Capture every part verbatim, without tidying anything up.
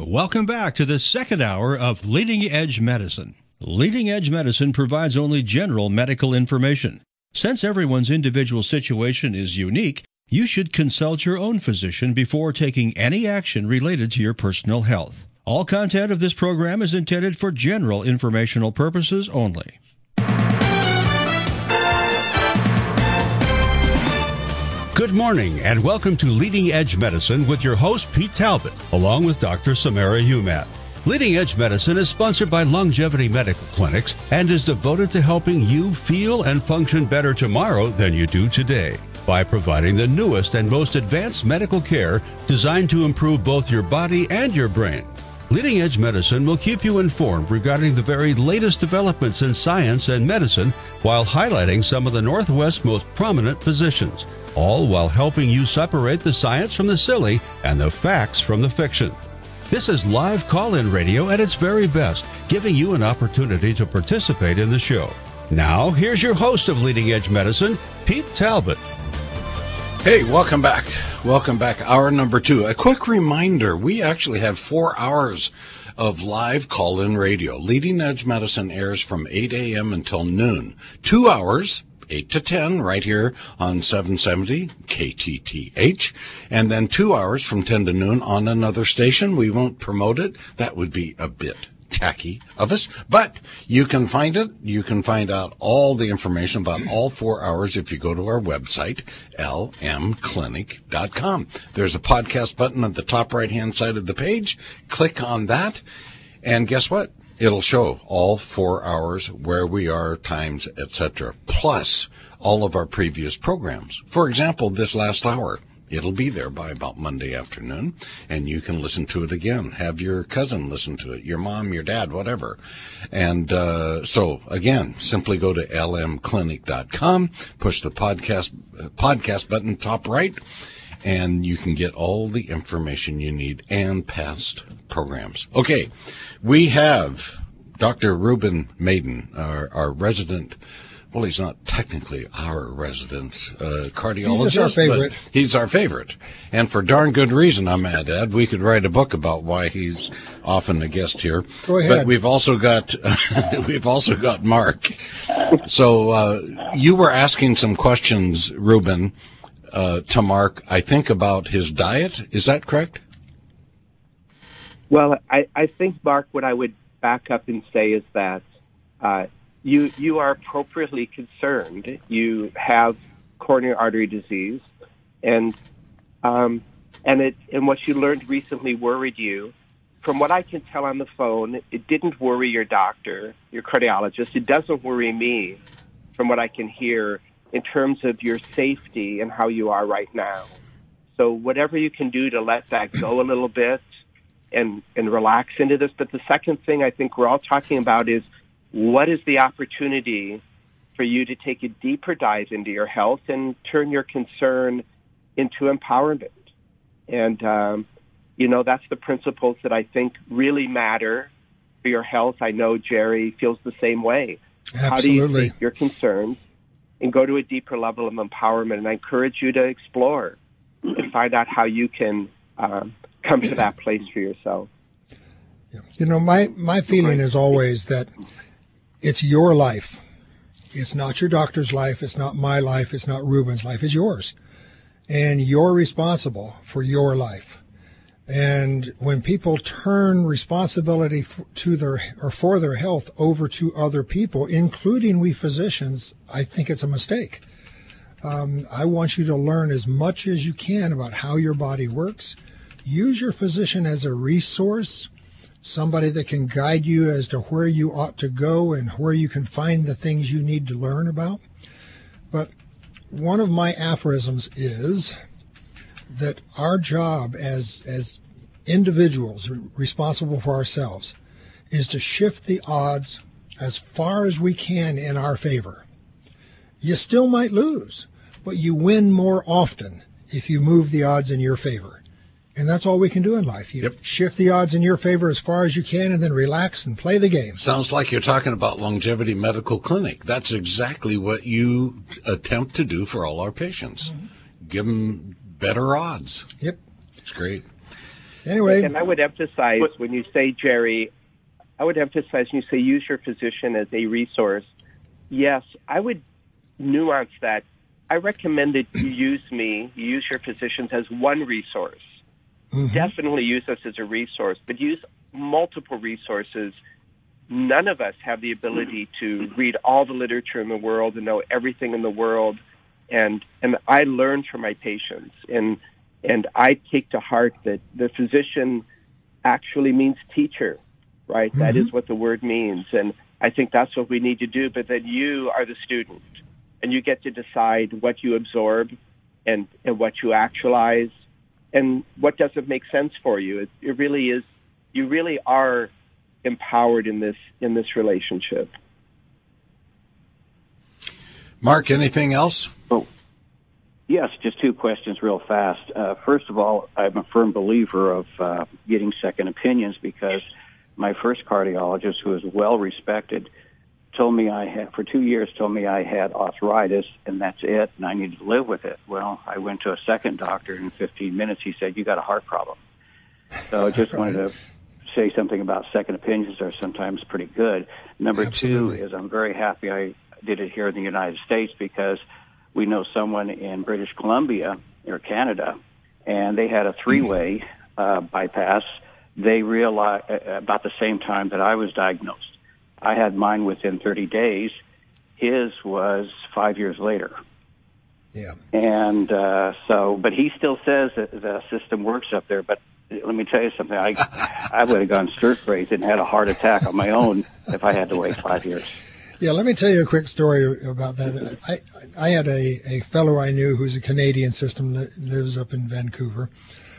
Welcome back to the second hour of Leading Edge Medicine. Leading Edge Medicine provides only general medical information. Since everyone's individual situation is unique, you should consult your own physician before taking any action related to your personal health. All content of this program is intended for general informational purposes only. Good morning and welcome to Leading Edge Medicine with your host Pete Talbot, along with Doctor Samara Humat. Leading Edge Medicine is sponsored by Longevity Medical Clinics and is devoted to helping you feel and function better tomorrow than you do today by providing the newest and most advanced medical care designed to improve both your body and your brain. Leading Edge Medicine will keep you informed regarding the very latest developments in science and medicine while highlighting some of the Northwest's most prominent physicians, all while helping you separate the science from the silly and the facts from the fiction. This is live call-in radio at its very best, giving you an opportunity to participate in the show. Now, here's your host of Leading Edge Medicine, Pete Talbot. Hey, welcome back. Welcome back. Hour number two. A quick reminder, we actually have four hours of live call-in radio. Leading Edge Medicine airs from eight a.m. until noon. Two hours, eight to ten, right here on seven seventy K T T H. And then two hours from ten to noon on another station. We won't promote it. That would be a bit tacky of us, but you can find it. You can find out all the information about all four hours if you go to our website, L M clinic dot com. There's a podcast button at the top right-hand side of the page. Click on that, and guess what? It'll show all four hours, where we are, times, et cetera, plus all of our previous programs. For example, this last hour, it'll be there by about Monday afternoon, and you can listen to it again. Have your cousin listen to it, your mom, your dad, whatever. And uh so, again, simply go to L M clinic dot com, push the podcast uh, podcast button top right, and you can get all the information you need and past programs. Okay, we have Doctor Ruben Maiden, our, our resident. Well, he's not technically our resident uh, cardiologist, he's our favorite. But he's our favorite. And for darn good reason, I might add. We could write a book about why he's often a guest here. Go ahead. But we've also got we've also got Mark. So uh, you were asking some questions, Ruben, uh, to Mark, I think, about his diet. Is that correct? Well, I, I think, Mark, what I would back up and say is that uh, You you are appropriately concerned. You have coronary artery disease, and um, and it and what you learned recently worried you. From what I can tell on the phone, it didn't worry your doctor, your cardiologist. It doesn't worry me, from what I can hear, in terms of your safety and how you are right now. So whatever you can do to let that go a little bit and and relax into this. But the second thing I think we're all talking about is, what is the opportunity for you to take a deeper dive into your health and turn your concern into empowerment? And, um, you know, that's the principles that I think really matter for your health. I know Jerry feels the same way. Absolutely. How do you take your concerns and go to a deeper level of empowerment? And I encourage you to explore and find out how you can um, come to that place for yourself. You know, my, my feeling is always that it's your life. It's not your doctor's life. It's not my life. It's not Ruben's life. It's yours. And you're responsible for your life. And when people turn responsibility for, to their or for their health over to other people, including we physicians, I think it's a mistake. Um, I want you to learn as much as you can about how your body works. Use your physician as a resource, somebody that can guide you as to where you ought to go and where you can find the things you need to learn about. But one of my aphorisms is that our job as as individuals responsible for ourselves is to shift the odds as far as we can in our favor. You still might lose, but you win more often if you move the odds in your favor. And that's all we can do in life. You yep. shift the odds in your favor as far as you can and then relax and play the game. Sounds like you're talking about Longevity Medical Clinic. That's exactly what you attempt to do for all our patients. Mm-hmm. Give them better odds. Yep. It's great. Anyway. And I would emphasize when you say, Jerry, I would emphasize when you say use your physician as a resource. Yes, I would nuance that. I recommend that you use me, you use your physicians as one resource. Mm-hmm. Definitely use us as a resource, but use multiple resources. None of us have the ability to read all the literature in the world and know everything in the world. And and I learn from my patients. And and I take to heart that the physician actually means teacher, right? Mm-hmm. That is what the word means. And I think that's what we need to do. But then you are the student, and you get to decide what you absorb and, and what you actualize and what doesn't make sense for you. It, it really is, you really are empowered in this in this relationship. Mark, anything else? Oh, yes, just two questions real fast. Uh, first of all, I'm a firm believer of uh, getting second opinions because my first cardiologist, who is well respected, told me I had, for two years, told me I had arthritis, and that's it, and I needed to live with it. Well, I went to a second doctor, and in fifteen minutes, he said, you got a heart problem. So I just wanted to say something about second opinions are sometimes pretty good. Number Absolutely. two is I'm very happy I did it here in the United States because we know someone in British Columbia or Canada, and they had a three-way uh, bypass. They realized uh, about the same time that I was diagnosed. I had mine within thirty days. His was five years later. Yeah. And uh, so, but he still says that the system works up there. But let me tell you something. I I would have gone stir crazy and had a heart attack on my own if I had to wait five years. Yeah, let me tell you a quick story about that. I I had a, a fellow I knew who's a Canadian system that lives up in Vancouver.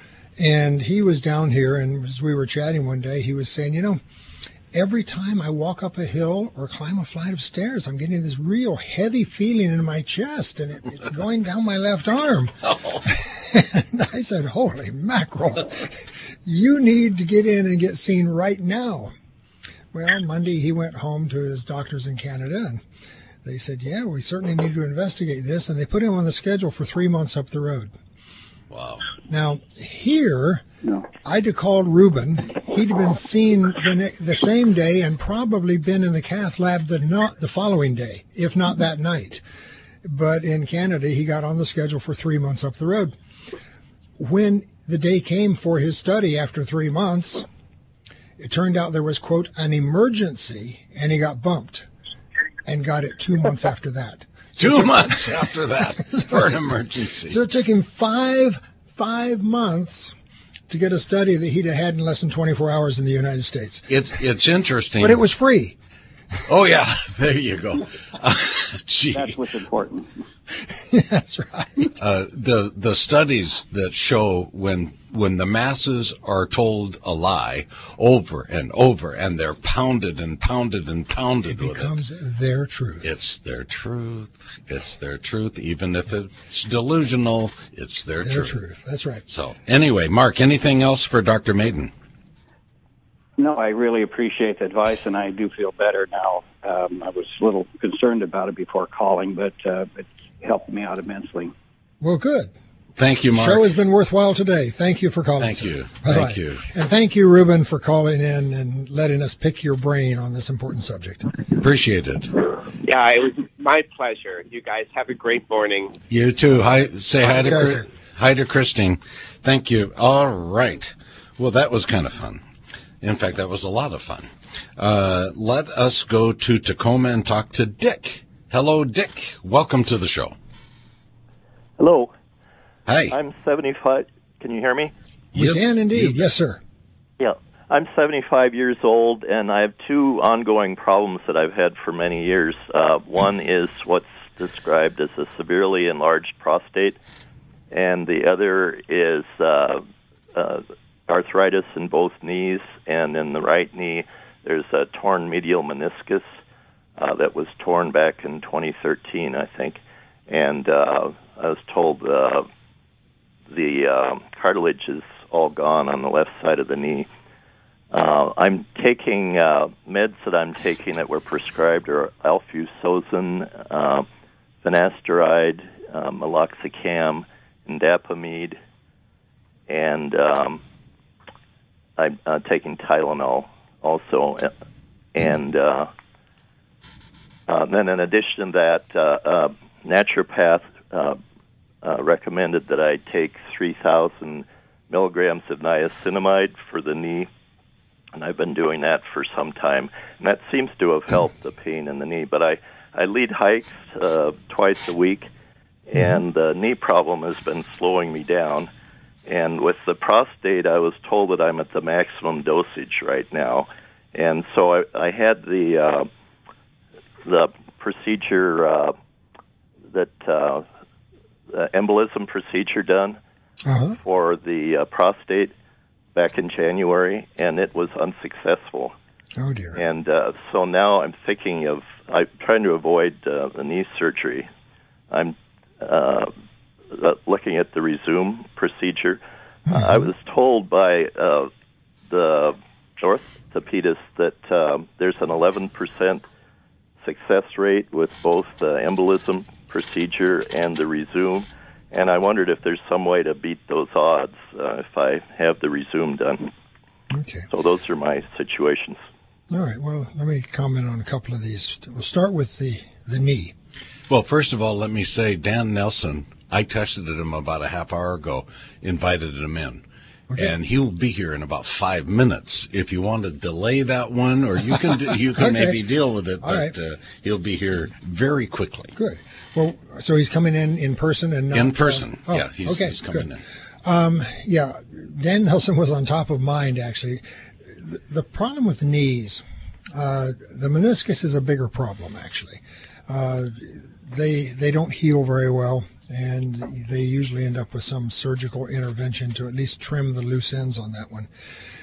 And he was down here, and as we were chatting one day, he was saying, you know, every time I walk up a hill or climb a flight of stairs, I'm getting this real heavy feeling in my chest, and it, it's going down my left arm. Oh. And I said, holy mackerel, you need to get in and get seen right now. Well, Monday he went home to his doctors in Canada, and they said, yeah, we certainly need to investigate this, and they put him on the schedule for three months up the road. Wow. Now, here, no. I'd have called Ruben. He'd have been seen the, ne- the same day and probably been in the cath lab the, not, the following day, if not that night. But in Canada, he got on the schedule for three months up the road. When the day came for his study after three months, it turned out there was, quote, an emergency, and he got bumped and got it two months after that. So Two took, months after that for an emergency. So it took him five, five months to get a study that he'd have had in less than twenty-four hours in the United States. It's it's interesting. But it was free. Oh, yeah. There you go. Uh, gee. That's what's important. That's right. Uh, the the studies that show when when the masses are told a lie over and over, and they're pounded and pounded and pounded with it, it becomes their truth. It's their truth. It's their truth. Even if it's delusional, it's their, it's their truth. truth. That's right. So anyway, Mark, anything else for Doctor Maiden? No, I really appreciate the advice, and I do feel better now. Um, I was a little concerned about it before calling, but uh, it helped me out immensely. Well, good. Thank you, Mark. The show has been worthwhile today. Thank you for calling. Thank sir. you. Bye-bye. Thank you. And thank you, Ruben, for calling in and letting us pick your brain on this important subject. Appreciate it. Yeah, it was my pleasure. You guys have a great morning. You too. Hi, say hi, hi to guys, Chris, hi to Christine. Thank you. All right. Well, that was kind of fun. In fact, that was a lot of fun. Uh, let us go to Tacoma and talk to Dick. Hello, Dick. Welcome to the show. Hello. Hi. I'm seventy-five. Can you hear me? We yes, can indeed. Yes, sir. Yeah. I'm seventy-five years old, and I have two ongoing problems that I've had for many years. Uh, one is what's described as a severely enlarged prostate, and the other is uh, uh, arthritis in both knees, and in the right knee there's a torn medial meniscus uh, that was torn back in twenty thirteen, I think, and uh, I was told uh, the uh, cartilage is all gone on the left side of the knee. Uh, I'm taking uh, meds that I'm taking that were prescribed are alfuzosin, uh, finasteride, uh, meloxicam, indapamide, and um, I'm uh, taking Tylenol also. And uh, uh, then in addition to that, uh, uh, naturopath uh, uh, recommended that I take three thousand milligrams of niacinamide for the knee, and I've been doing that for some time. And that seems to have helped the pain in the knee. But I, I lead hikes uh, twice a week, and the knee problem has been slowing me down. And with the prostate, I was told that I'm at the maximum dosage right now. And so I, I had the uh, the procedure, uh, that uh, the embolism procedure done uh-huh. for the uh, prostate back in January, and it was unsuccessful. Oh, dear. And uh, so now I'm thinking of, I'm trying to avoid uh, the knee surgery. I'm uh, looking at the Resume procedure. Mm-hmm. Uh, I was told by uh, the orthopedist that um, there's an eleven percent success rate with both the embolism procedure and the Resume, and I wondered if there's some way to beat those odds uh, if I have the Resume done. Okay. So those are my situations. All right. Well, let me comment on a couple of these. We'll start with the, the knee. Well, first of all, let me say Dan Nelson, I texted him about a half hour ago, invited him in. Okay. And he'll be here in about five minutes. If you want to delay that one, or you can do, you can okay. maybe deal with it, but right. uh, he'll be here very quickly. Good. Well, so he's coming in in person and not, in person. Uh, oh, yeah, he's, okay, he's coming good. in. Um, yeah, Dan Nelson was on top of mind actually. The, the problem with knees, uh, the meniscus is a bigger problem actually. Uh, they they don't heal very well, and they usually end up with some surgical intervention to at least trim the loose ends on that one.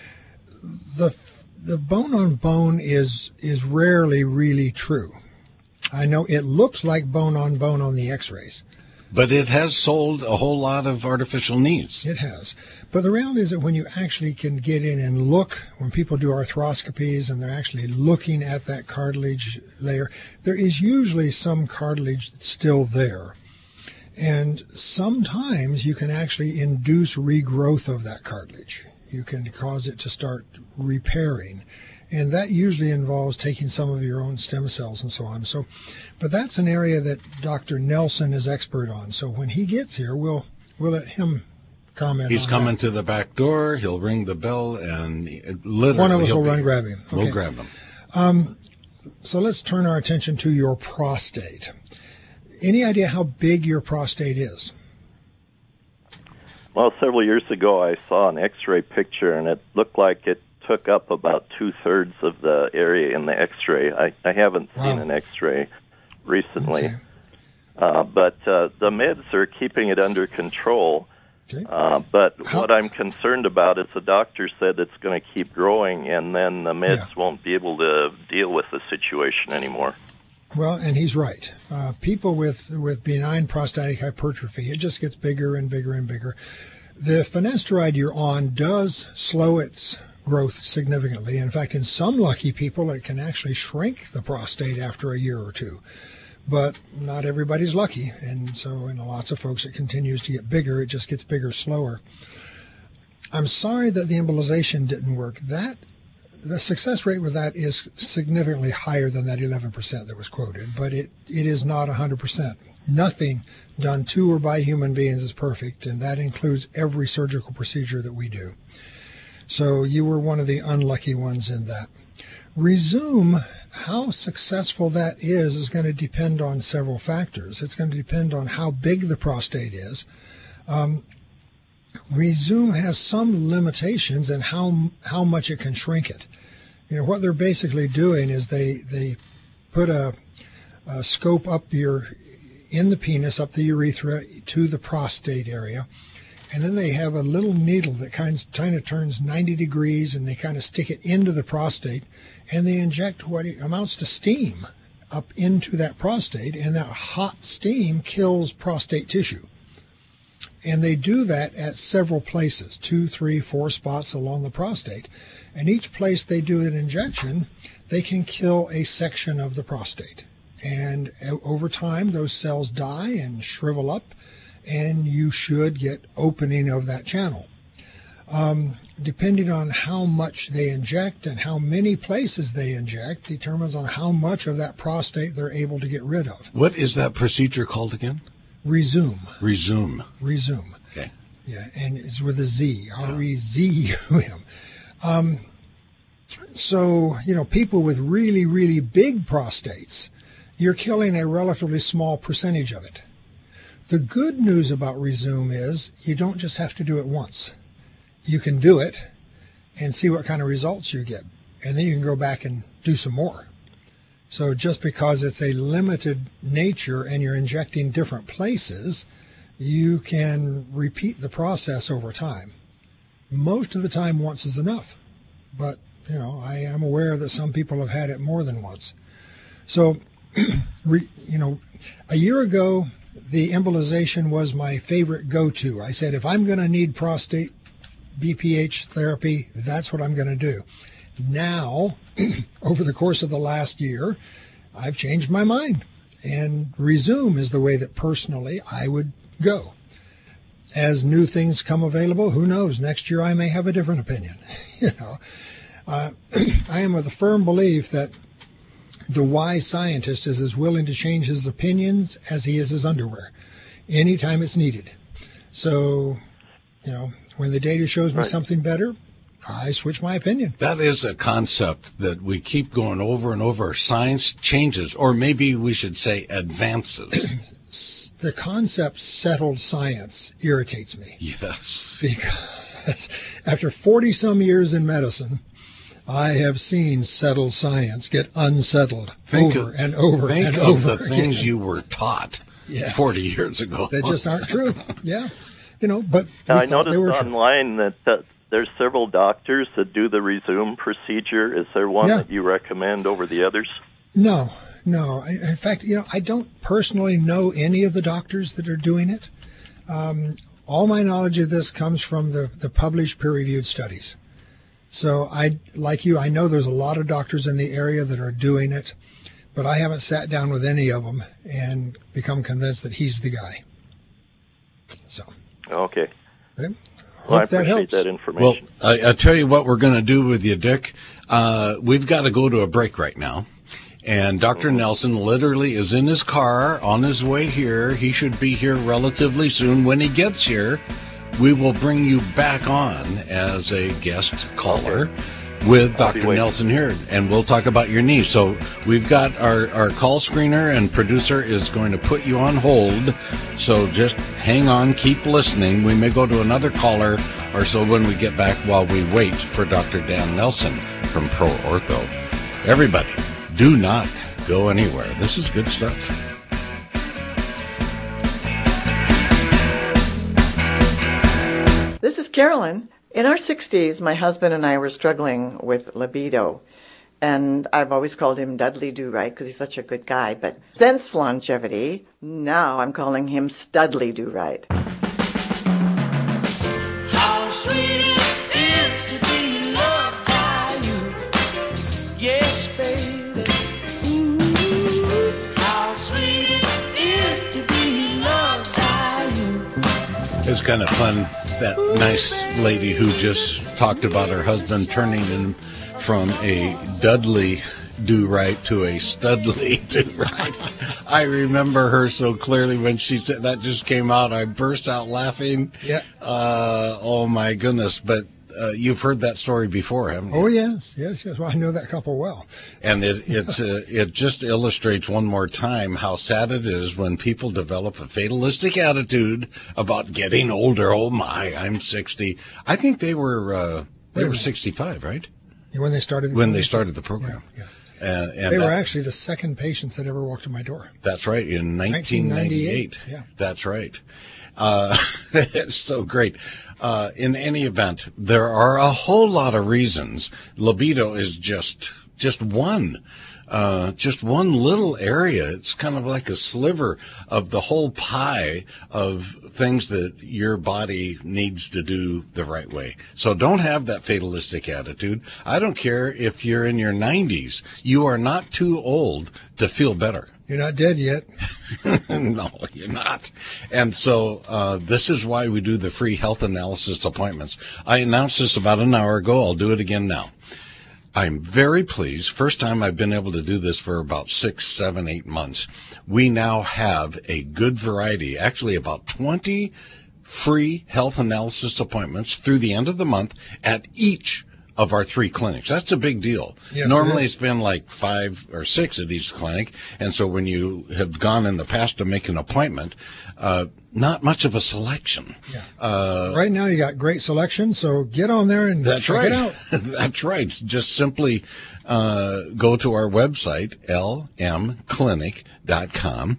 The the bone on bone is is rarely really true. I know it looks like bone on bone on the x-rays. But it has sold a whole lot of artificial knees. It has. But the reality is that when you actually can get in and look, when people do arthroscopies and they're actually looking at that cartilage layer, there is usually some cartilage that's still there. And sometimes you can actually induce regrowth of that cartilage. You can cause it to start repairing. And that usually involves taking some of your own stem cells and so on. So, but that's an area that Doctor Nelson is expert on. So when he gets here, we'll we'll let him comment. He's on coming that. to the back door. He'll ring the bell, and literally one of us will be, run grab him. Okay. We'll grab him. Um, so let's turn our attention to your prostate. Any idea how big your prostate is? Well, several years ago, I saw an X-ray picture, and it looked like it took up about two-thirds of the area in the X-ray. I, I haven't wow. seen an X-ray recently. Okay. Uh, but uh, the meds are keeping it under control. Okay. Uh, but How? what I'm concerned about is the doctor said it's going to keep growing, and then the meds Yeah. won't be able to deal with the situation anymore. Well, and he's right. Uh, people with, with benign prostatic hypertrophy, it just gets bigger and bigger and bigger. The finasteride you're on does slow its growth significantly. In fact, in some lucky people, it can actually shrink the prostate after a year or two. But not everybody's lucky, and so in lots of folks, it continues to get bigger. It just gets bigger slower. I'm sorry that the embolization didn't work. That the success rate with that is significantly higher than that eleven percent that was quoted, but it, it is not one hundred percent. Nothing done to or by human beings is perfect, and that includes every surgical procedure that we do. So you were one of the unlucky ones in that. Resume, how successful that is, is going to depend on several factors. It's going to depend on how big the prostate is. Um, Resume has some limitations in how how much it can shrink it. You know, what they're basically doing is they, they put a, a scope up your, in the penis, up the urethra to the prostate area. And then they have a little needle that kind of, kind of turns ninety degrees, and they kind of stick it into the prostate, and they inject what amounts to steam up into that prostate, and that hot steam kills prostate tissue. And they do that at several places, two, three, four spots along the prostate. And each place they do an injection, they can kill a section of the prostate. And over time, those cells die and shrivel up, and you should get opening of that channel. Um, depending on how much they inject and how many places they inject determines on how much of that prostate they're able to get rid of. What is that procedure called again? Resume. Resume. Resume. Okay. Yeah, and it's with a Z, R E Z U M. Um, so, you know, people with really, really big prostates, you're killing a relatively small percentage of it. The good news about Resume is you don't just have to do it once. You can do it and see what kind of results you get. And then you can go back and do some more. So just because it's a limited nature and you're injecting different places, you can repeat the process over time. Most of the time, once is enough. But, you know, I am aware that some people have had it more than once. So, re, you know, a year ago, the embolization was my favorite go-to. I said, if I'm going to need prostate B P H therapy, that's what I'm going to do. Now, over the course of the last year, I've changed my mind. And Resume is the way that personally I would go. As new things come available, who knows? Next year I may have a different opinion. you know, uh, I am of the firm belief that the wise scientist is as willing to change his opinions as he is his underwear, anytime it's needed. So, you know, when the data shows me right. something better, I switch my opinion. That is a concept that we keep going over and over. Science changes, or maybe we should say advances. The concept settled science irritates me. Yes. Because after forty some years in medicine, I have seen settled science get unsettled think over of, and over think and of over the again. things you were taught Yeah. forty years ago. That just aren't true. Yeah. You know, but Now, we I thought noticed they were true. online that, that there's several doctors that do the Resume procedure. Is there one Yeah. that you recommend over the others? No, no. I- In fact, you know, I don't personally know any of the doctors that are doing it. Um, all my knowledge of this comes from the, the published peer-reviewed studies. So I, like you, I know there's a lot of doctors in the area that are doing it, but I haven't sat down with any of them and become convinced that he's the guy. So, Okay. okay. Well, I Hope that appreciate helps. that information. Well, I, I tell you what we're going to do with you, Dick. Uh, we've got to go to a break right now. And Doctor Nelson literally is in his car on his way here. He should be here relatively soon. When he gets here, we will bring you back on as a guest caller with Doctor Nelson here, and we'll talk about your knee. So we've got our, our call screener and producer is going to put you on hold. So just hang on, keep listening. We may go to another caller or so when we get back while we wait for Doctor Dan Nelson from Pro Ortho. Everybody, do not go anywhere. This is good stuff. This is Carolyn. In our sixties, my husband and I were struggling with libido, and I've always called him Dudley Do-Right because he's such a good guy, but since longevity, now I'm calling him Studley Do-Right. How sweet it is to be loved by you. Yes, baby. Ooh, how sweet it is to be loved by you. It's kind of fun, that nice lady who just talked about her husband turning him from a Dudley Do-Right to a Studley Do-Right. I remember her so clearly when she said that just came out. I burst out laughing. Yeah. Uh, oh, my goodness. But uh, you've heard that story before, haven't you? Oh, yes, yes, yes. Well, I know that couple well. And it it, uh, it just illustrates one more time how sad it is when people develop a fatalistic attitude about getting older. Oh my, I'm sixty. I think they were uh, they were sixty-five, right? When they started the When they program. started the program. Yeah, And, and They were that- actually the second patients that ever walked to my door. That's right, in nineteen ninety-eight. Yeah. That's right. Uh, it's so great. Uh, in any event, there are a whole lot of reasons. Libido is just just one. Uh, just one little area. It's kind of like a sliver of the whole pie of things that your body needs to do the right way. So don't have that fatalistic attitude. I don't care if you're in your nineties. You are not too old to feel better. You're not dead yet. No, you're not. And so uh, this is why we do the free health analysis appointments. I announced this about an hour ago. I'll do it again now. I'm very pleased. First time I've been able to do this for about six, seven, eight months. We now have a good variety, actually about twenty free health analysis appointments through the end of the month at each of our three clinics. That's a big deal. Yes, Normally it it's been like five or six at each clinic. And so when you have gone in the past to make an appointment, uh, not much of a selection. Yeah. Uh, right now you got great selection, so get on there and That's check right. it out. That's right. Just simply uh, go to our website, l m clinic dot com,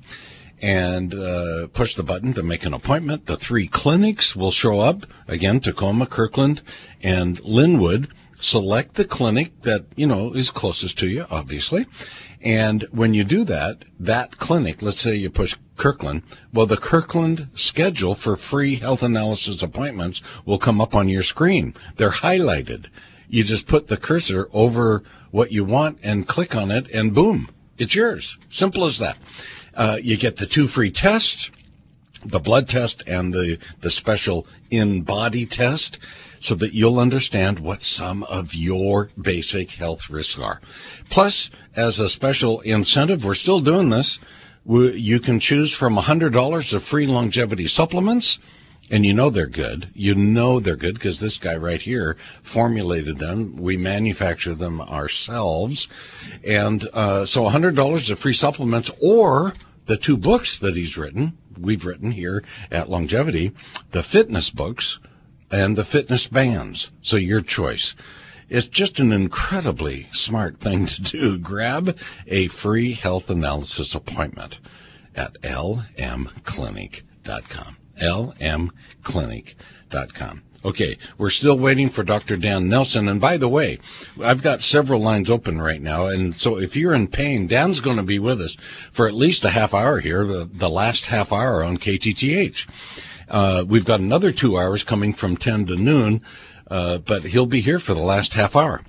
and uh, push the button to make an appointment. The three clinics will show up. Again, Tacoma, Kirkland, and Linwood. Select the clinic that, you know, is closest to you, obviously. And when you do that, that clinic, let's say you push Kirkland, well, the Kirkland schedule for free health analysis appointments will come up on your screen. They're highlighted. You just put the cursor over what you want and click on it, and boom, it's yours. Simple as that. Uh, you get the two free tests, the blood test and the, the special in-body test, so that you'll understand what some of your basic health risks are. Plus, as a special incentive, we're still doing this. We, you can choose from one hundred dollars of free longevity supplements, and you know they're good. You know they're good because this guy right here formulated them. We manufacture them ourselves. And uh, so one hundred dollars of free supplements, or the two books that he's written, we've written here at Longevity, the fitness books, and the fitness bands. So your choice. It's just an incredibly smart thing to do. Grab a free health analysis appointment at l m clinic dot com. l m clinic dot com. Okay, we're still waiting for Doctor Dan Nelson. And by the way, I've got several lines open right now. And so if you're in pain, Dan's going to be with us for at least a half hour here, the, the last half hour on K T T H. Uh, we've got another two hours coming from ten to noon, uh, but he'll be here for the last half hour.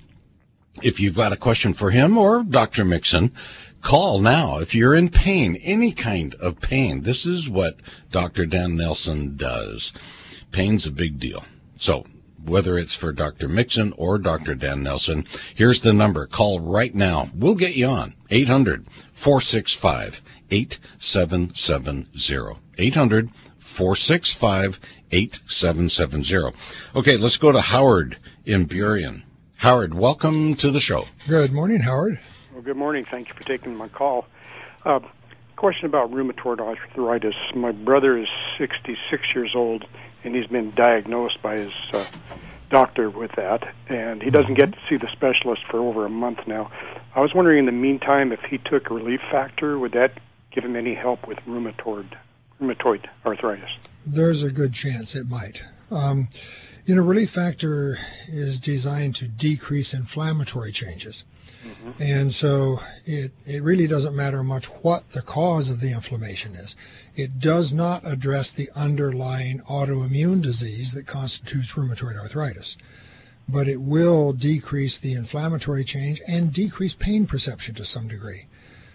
If you've got a question for him or Doctor Mixon, call now. If you're in pain, any kind of pain, this is what Doctor Dan Nelson does. Pain's a big deal. So whether it's for Doctor Mixon or Doctor Dan Nelson, here's the number. Call right now. We'll get you on. eight hundred, four six five, eight seven seven zero. eight hundred, four six five, eight seven seven zero. Okay, let's go to Howard in Burien. Howard, welcome to the show. Good morning, Howard. Well, good morning. Thank you for taking my call. Uh, question about rheumatoid arthritis. My brother is sixty-six years old, and he's been diagnosed by his uh, doctor with that, and he doesn't get to see the specialist for over a month now. I was wondering, in the meantime, if he took a relief factor, would that give him any help with rheumatoid rheumatoid arthritis? There's a good chance it might. Um, you know, relief factor is designed to decrease inflammatory changes. Mm-hmm. And so it, it really doesn't matter much what the cause of the inflammation is. It does not address the underlying autoimmune disease that constitutes rheumatoid arthritis. But it will decrease the inflammatory change and decrease pain perception to some degree.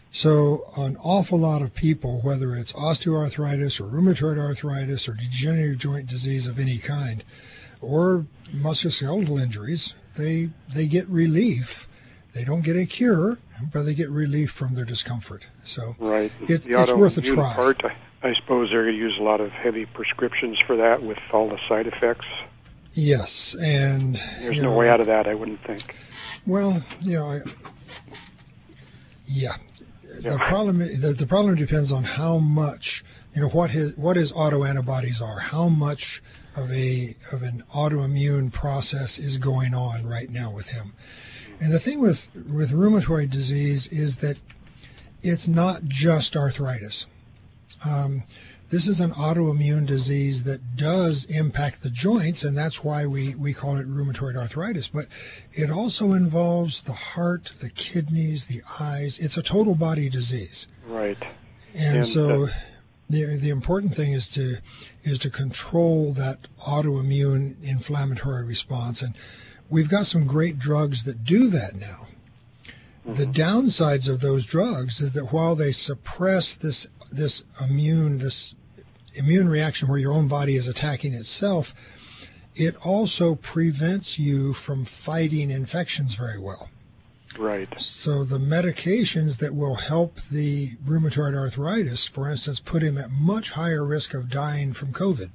So an awful lot of people, whether it's osteoarthritis or rheumatoid arthritis or degenerative joint disease of any kind, or musculoskeletal injuries, they they get relief. They don't get a cure, but they get relief from their discomfort. So right. it, the it's worth a autoimmune try. Part, I, I suppose they're going to use a lot of heavy prescriptions for that with all the side effects. Yes, and there's no know, way out of that, I wouldn't think. Well, you know, I, yeah. yeah. The problem the, the problem depends on how much, you know, what his what his autoantibodies are, how much of a of an autoimmune process is going on right now with him. And the thing with with rheumatoid disease is that it's not just arthritis. Um, this is an autoimmune disease that does impact the joints, and that's why we, we call it rheumatoid arthritis. But it also involves the heart, the kidneys, the eyes. It's a total body disease. Right. And, And, so uh, the the important thing is to is to control that autoimmune inflammatory response. And we've got some great drugs that do that now. The downsides of those drugs is that while they suppress this this immune this immune reaction where your own body is attacking itself, it also prevents you from fighting infections very well. Right. So the medications that will help the rheumatoid arthritis, for instance, put him at much higher risk of dying from COVID.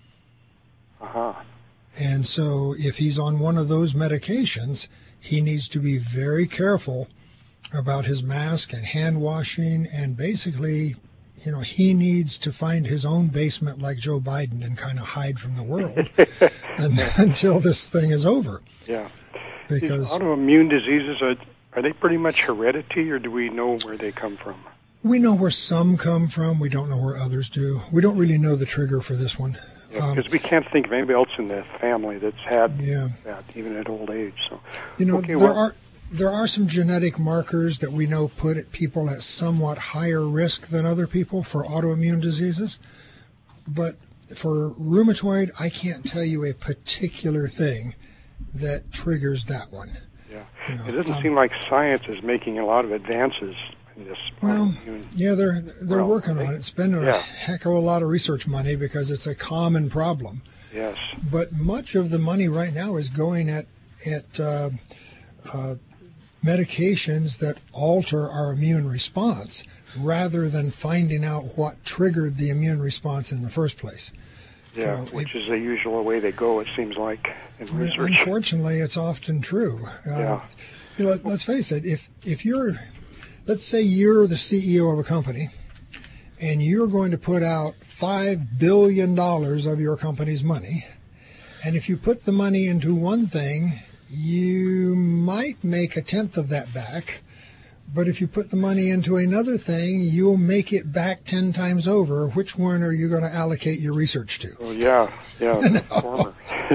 Uh-huh. And so if he's on one of those medications, he needs to be very careful about his mask and hand washing, and basically, you know, he needs to find his own basement like Joe Biden and kind of hide from the world and, until this thing is over. Yeah. Because These autoimmune diseases, are, are they pretty much heredity, or do we know where they come from? we know where some come from. We don't know where others do. We don't really know the trigger for this one. Because Um, we can't think of anybody else in the family that's had Yeah. that, even at old age. So, You know, okay, there well, are there are some genetic markers that we know put at people at somewhat higher risk than other people for autoimmune diseases. But for rheumatoid, I can't tell you a particular thing that triggers that one. yeah, you know, it doesn't um, seem like science is making a lot of advances in this. Well, autoimmune. yeah, they're they're Well, working they- on it, spending a yeah. heck of a lot of research money because it's a common problem. Yes. But much of the money right now is going at at uh, uh, medications that alter our immune response, rather than finding out what triggered the immune response in the first place. Yeah, know, which is the usual way they go, it seems like, in research. Unfortunately, it's often true. Uh, Yeah. you know, let, let's face it. If if you're, let's say you're the C E O of a company, and you're going to put out five billion dollars of your company's money, and if you put the money into one thing, you might make a tenth of that back. But if you put the money into another thing, you'll make it back ten times over. Which one are you going to allocate your research to? Oh, yeah, yeah, the former.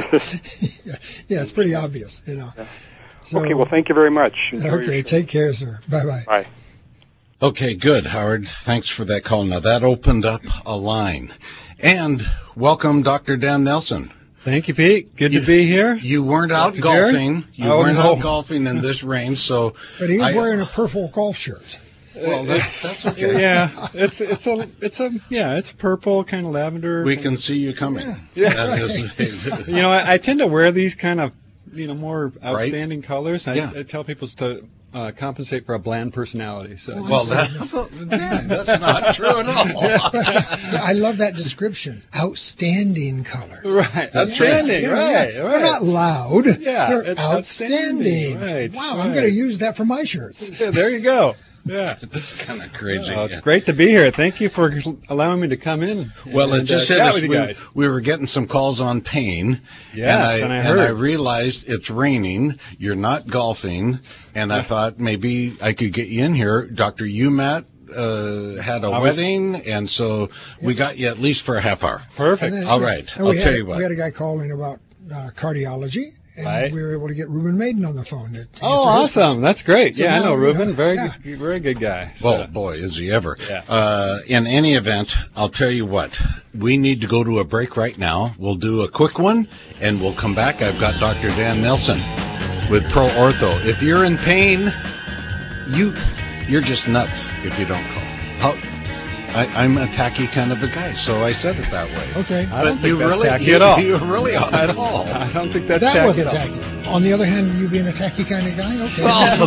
Yeah, it's pretty obvious, you know. So, Okay, well, thank you very much. Enjoy your okay, show. take care, sir. Bye-bye. Bye. Okay, good, Howard. Thanks for that call. Now, that opened up a line. And welcome, Doctor Dan Nelson. Thank you, Pete. Good to be here. You weren't out Doctor Jerry? golfing. You Oh, weren't no. out golfing in this rain, so... But he is I- wearing a purple golf shirt. Well, that's, that's okay. Yeah, it's it's a it's a yeah, it's purple, kind of lavender. We can see you coming. Yeah. That is- You know, I, I tend to wear these kind of you know more outstanding colors. I, Yeah. I tell people to uh, compensate for a bland personality. So well, that, Dan, that's not true at all. Yeah, I love that description. Outstanding colors. right, outstanding. You know, right, yeah. right. They're not loud. Yeah, They're it's outstanding. outstanding. Right, Wow, I'm right. going to use that for my shirts. Yeah, there you go. Yeah. It's kind of crazy. Oh, it's yeah. great to be here. Thank you for allowing me to come in. Well, and, it just uh, said chat us, with you we, guys. we were getting some calls on pain. Yes, and I, and I heard. I realized it's raining. You're not golfing, and I thought maybe I could get you in here. Doctor Umat uh, had a I was- wedding, and so we got you at least for a half hour. Perfect. And then- All right, and I'll we tell had, you what. We had a guy calling about uh, cardiology, and Right. we were able to get Ruben Maiden on the phone. To, to Oh, answer his awesome! That's great. So yeah, I now know we Ruben. know- Very yeah. good, very good guy. So- Well, boy, is he ever. Yeah. Uh, in any event, I'll tell you what. We need to go to a break right now. We'll do a quick one, and we'll come back. I've got Doctor Dan Nelson with Pro Ortho. If you're in pain, you, you're just nuts if you don't call. How, I, I'm a tacky kind of a guy, so I said it that way. Okay. I don't But think you that's really, tacky you, at all. you really ought I to don't, call. I don't think that's That tacky wasn't at all. tacky. On the other hand, you being a tacky kind of guy, okay.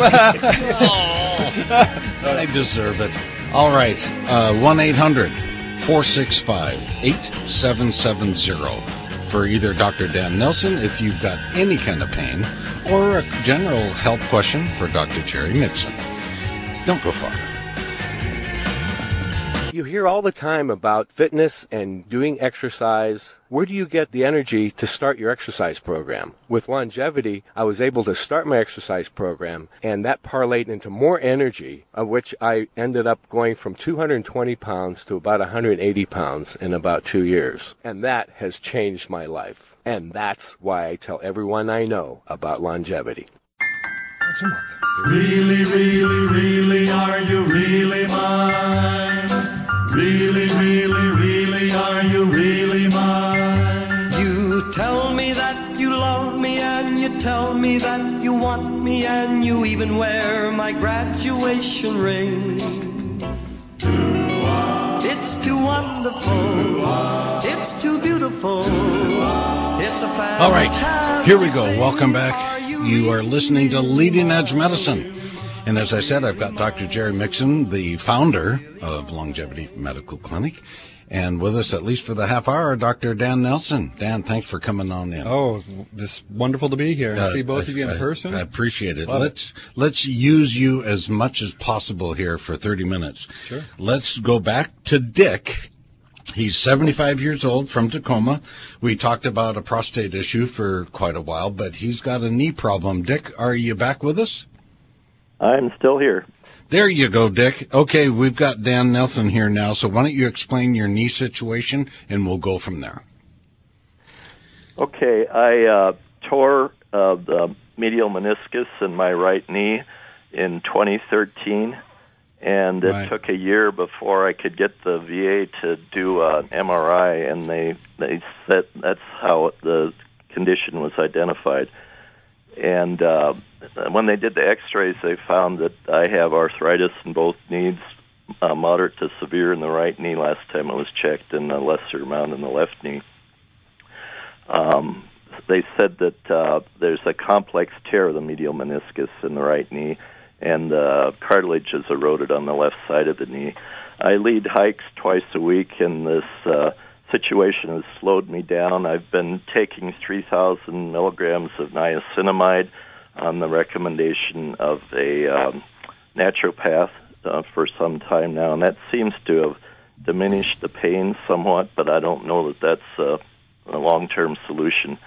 I deserve it. All right. Uh, one eight hundred four six five eight seven seven zero for either Doctor Dan Nelson if you've got any kind of pain or a general health question for Doctor Jerry Mixon. Don't go far. You hear all the time about fitness and doing exercise. Where do you get the energy to start your exercise program? With longevity, I was able to start my exercise program, and that parlayed into more energy, of which I ended up going from two hundred twenty pounds to about one hundred eighty pounds in about two years. And that has changed my life. And that's why I tell everyone I know about longevity. Once a month. Really, really, really, are you really mine? Really, really, really, are you really mine? You tell me that you love me, and you tell me that you want me, and you even wear my graduation ring. It's too wonderful. It's too beautiful. It's a fantastic. All right, here we go. Welcome back. You are listening to Leading Edge Medicine. And as I said, I've got Doctor Jerry Mixon, the founder of Longevity Medical Clinic. And with us, at least for the half hour, Doctor Dan Nelson. Dan, thanks for coming on in. Oh, it's wonderful to be here and uh, see both I, of you in I, person. I appreciate it. Love let's it. let's use you as much as possible here for thirty minutes. Sure. Let's go back to Dick. He's seventy-five years old from Tacoma. We talked about a prostate issue for quite a while, but he's got a knee problem. Dick, are you back with us? I'm still here. There you go, Dick. Okay, we've got Dan Nelson here now, so why don't you explain your knee situation, and we'll go from there. Okay, I uh, tore uh, the medial meniscus in my right knee in twenty thirteen, and it Right. took a year before I could get the V A to do an M R I, and they, they said that's how the condition was identified. And uh, when they did the x-rays, they found that I have arthritis in both knees, uh, moderate to severe in the right knee last time it was checked, and a lesser amount in the left knee. Um, they said that uh, there's a complex tear of the medial meniscus in the right knee, and the cartilage is eroded on the left side of the knee. I lead hikes twice a week, and this uh, situation has slowed me down. I've been taking three thousand milligrams of niacinamide on the recommendation of a um, naturopath uh, for some time now, and that seems to have diminished the pain somewhat, but I don't know that that's uh, a long-term solution.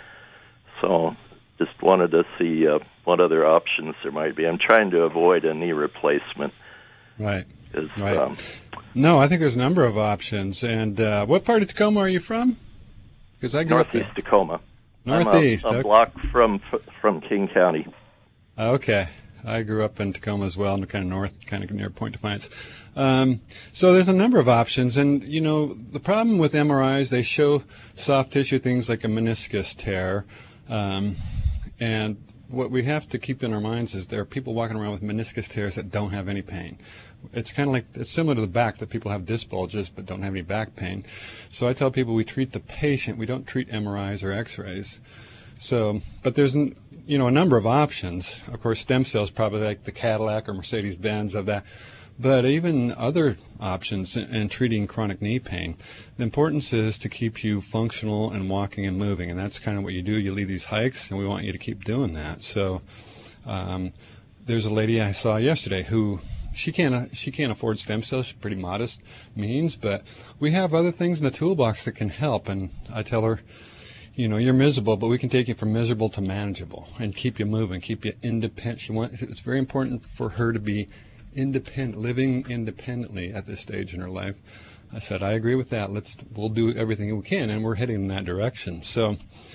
So just wanted to see uh, what other options there might be. I'm trying to avoid a knee replacement. Right. Right. Um, no, I think there's a number of options. And uh, what part of Tacoma are you from? Because I grew Northeast up there. Tacoma. Northeast. I'm a, a okay. block from from King County. Okay. I grew up in Tacoma as well, kind of north, kind of near Point Defiance. Um, so there's a number of options. And, you know, the problem with M R Is, they show soft tissue things like a meniscus tear. Um, and what we have to keep in our minds is there are people walking around with meniscus tears that don't have any pain. It's kind of like, it's similar to the back, that people have disc bulges but don't have any back pain. So I tell people we treat the patient, we don't treat M R Is or X-rays. So, but there's, you know, a number of options. Of course, stem cells probably like the Cadillac or Mercedes-Benz of that. But even other options in, in treating chronic knee pain, the importance is to keep you functional and walking and moving. And that's kind of what you do. You lead these hikes, and we want you to keep doing that. So um, there's a lady I saw yesterday who, she can't, she can't afford stem cells. She's pretty modest means, but we have other things in the toolbox that can help. And I tell her, you know, you're miserable, but we can take you from miserable to manageable and keep you moving, keep you independent. She wants, it's very important for her to be independent, living independently at this stage in her life. I said, I agree with that. Let's, we'll do everything we can, and we're heading in that direction. So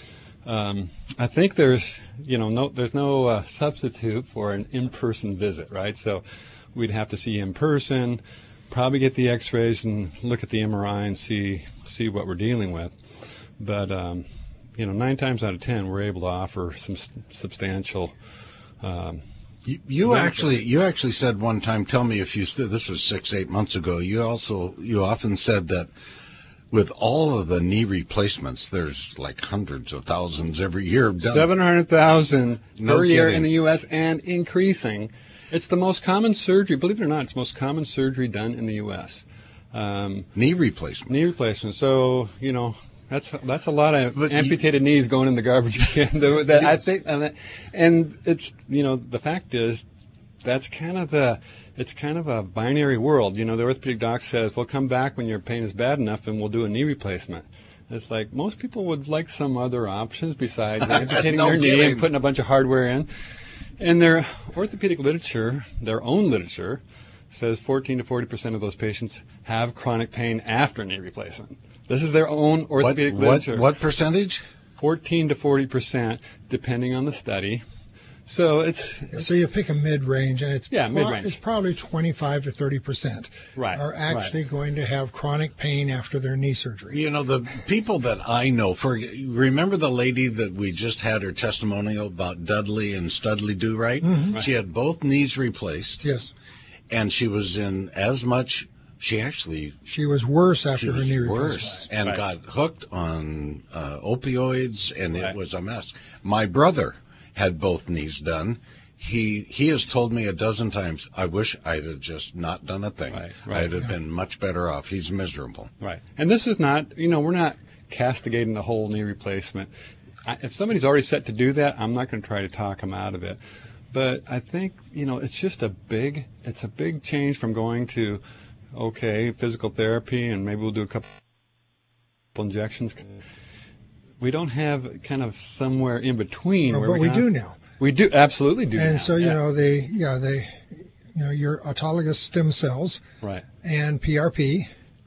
um, I think there's, you know, no, there's no uh, substitute for an in-person visit, right? So we'd have to see you in person, probably get the X-rays and look at the M R I and see see what we're dealing with. But um, you know, nine times out of ten, we're able to offer some substantial. Um, You, you actually, you actually said one time. Tell me if you. This was six, eight months ago. You also, you often said that with all of the knee replacements, there's like hundreds of thousands every year done. Seven hundred thousand No per year kidding. in the U S and increasing. It's the most common surgery. Believe it or not, it's the most common surgery done in the U S. Um, knee replacement. Knee replacement. So you know. That's that's a lot of But amputated you, knees going in the garbage can. that yes. I think, and, and it's, you know, the fact is, that's kind of the, it's kind of a binary world. You know, the orthopedic doc says, "Well, come back when your pain is bad enough, and we'll do a knee replacement." It's like most people would like some other options besides amputating No their knee kidding. and putting a bunch of hardware in. And their orthopedic literature, their own literature, says fourteen to forty percent of those patients have chronic pain after knee replacement. This is their own orthopedic what, literature. What, what percentage? fourteen to forty percent, depending on the study. So it's, So you pick a mid-range, and it's Yeah, pro- mid-range. it's probably twenty-five to thirty percent Right, are actually right. going to have chronic pain after their knee surgery. You know, the people that I know, for remember the lady that we just had her testimonial about Dudley and Studley Do Right? Mhm. She had both knees replaced. Yes. And she was in as much, she actually She was worse after she her was knee worse replacement. and Right. got hooked on uh, opioids, and Right. it was a mess. My brother had both knees done. He he has told me a dozen times, I wish I'd have just not done a thing. Right, right. I'd have been much better off. He's miserable. Right. And this is not, you know, we're not castigating the whole knee replacement. I, if somebody's already set to do that, I'm not going to try to talk them out of it. But I think, you know, it's just a big, it's a big change from going to, okay, physical therapy, and maybe we'll do a couple injections. We don't have kind of somewhere in between. Oh, where but we have- do now. We do, absolutely do And now, so, you yeah. know, they, yeah, they, you know, your autologous stem cells Right. and P R P,